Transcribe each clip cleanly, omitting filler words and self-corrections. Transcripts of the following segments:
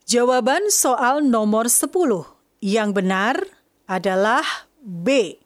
Jawaban soal nomor 10 yang benar adalah B,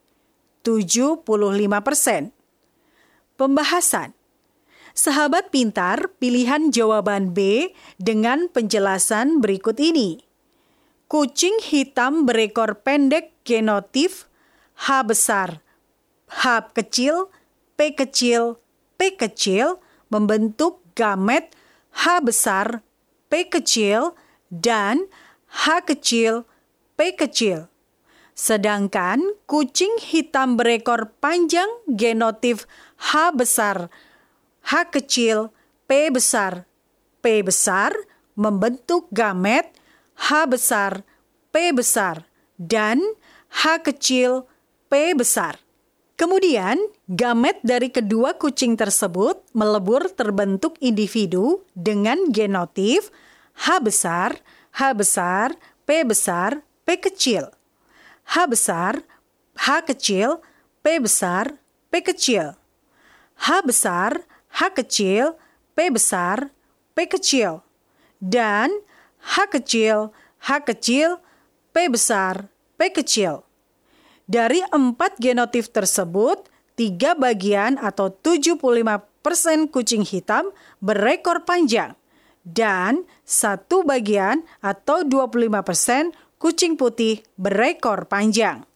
75%. Pembahasan. Sahabat pintar, pilihan jawaban B dengan penjelasan berikut ini. Kucing hitam berekor pendek genotif H besar, H kecil, P kecil, P kecil membentuk gamet H besar, P kecil, dan H kecil, P kecil. Sedangkan kucing hitam berekor panjang genotif H besar, H kecil, P besar, P besar membentuk gamet H besar, P besar, dan H kecil, P besar. Kemudian, gamet dari kedua kucing tersebut melebur terbentuk individu dengan genotif H besar, P besar, P kecil. H besar, H kecil, P besar, P kecil. H besar, H kecil, P besar, P kecil. Dan H kecil, P besar, P kecil. Dari 4 genotif tersebut, 3 bagian atau 75% kucing hitam berekor panjang. Dan 1 bagian atau 25% kucing putih berekor panjang.